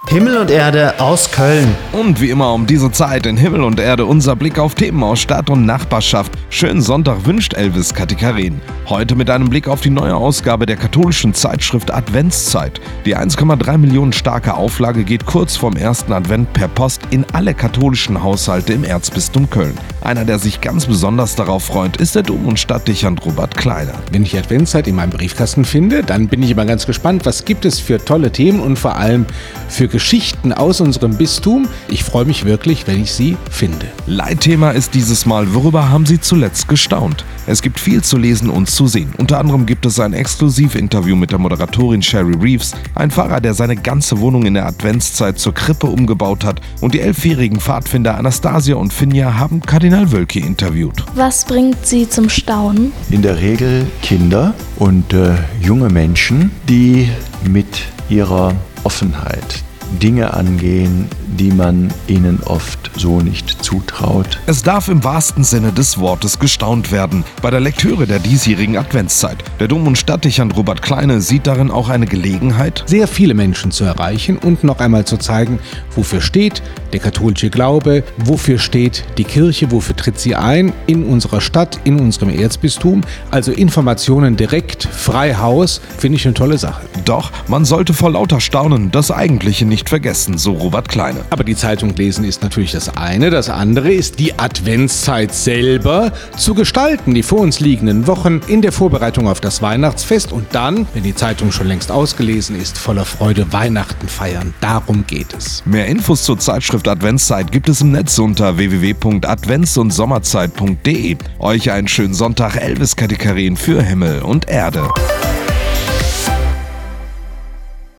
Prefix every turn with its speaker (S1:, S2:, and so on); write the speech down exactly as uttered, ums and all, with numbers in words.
S1: Himmel und Erde aus Köln.
S2: Und wie immer um diese Zeit in Himmel und Erde unser Blick auf Themen aus Stadt und Nachbarschaft. Schönen Sonntag wünscht Elvis Katikarin. Heute mit einem Blick auf die neue Ausgabe der katholischen Zeitschrift Adventszeit. Die eins Komma drei Millionen starke Auflage geht kurz vorm ersten Advent per Post in alle katholischen Haushalte im Erzbistum Köln. Einer, der sich ganz besonders darauf freut, ist der Dom- und Stadtdechant Robert Kleiner.
S3: Wenn ich Adventszeit in meinem Briefkasten finde, dann bin ich immer ganz gespannt, was gibt es für tolle Themen und vor allem für Geschichten aus unserem Bistum. Ich freue mich wirklich, wenn ich sie finde.
S2: Leitthema ist dieses Mal: Worüber haben Sie zuletzt gestaunt? Es gibt viel zu lesen und zu sehen. Unter anderem gibt es ein Exklusivinterview mit der Moderatorin Sherry Reeves, ein Pfarrer, der seine ganze Wohnung in der Adventszeit zur Krippe umgebaut hat, und die elfjährigen Pfadfinder Anastasia und Finja haben Kardinal Wölki interviewt.
S4: Was bringt Sie zum Staunen?
S5: In der Regel Kinder und äh, junge Menschen, die mit ihrer Offenheit Dinge angehen, die man ihnen oft so nicht zutraut.
S2: Es darf im wahrsten Sinne des Wortes gestaunt werden bei der Lektüre der diesjährigen Adventszeit. Der Dom- und Stadtdechant Robert Kleine sieht darin auch eine Gelegenheit,
S3: sehr viele Menschen zu erreichen und noch einmal zu zeigen, wofür steht der katholische Glaube, wofür steht die Kirche, wofür tritt sie ein in unserer Stadt, in unserem Erzbistum. Also Informationen direkt, frei Haus, finde ich eine tolle Sache.
S2: Doch man sollte vor lauter Staunen das Eigentliche nicht vergessen, so Robert Kleine.
S3: Aber die Zeitung lesen ist natürlich das eine. Das andere ist, die Adventszeit selber zu gestalten, die vor uns liegenden Wochen in der Vorbereitung auf das Weihnachtsfest und dann, wenn die Zeitung schon längst ausgelesen ist, voller Freude Weihnachten feiern. Darum geht es.
S2: Mehr Infos zur Zeitschrift Adventszeit gibt es im Netz unter w w w punkt advents und sommerzeit punkt de. Euch einen schönen Sonntag, Elvis Katikarin für Himmel und Erde.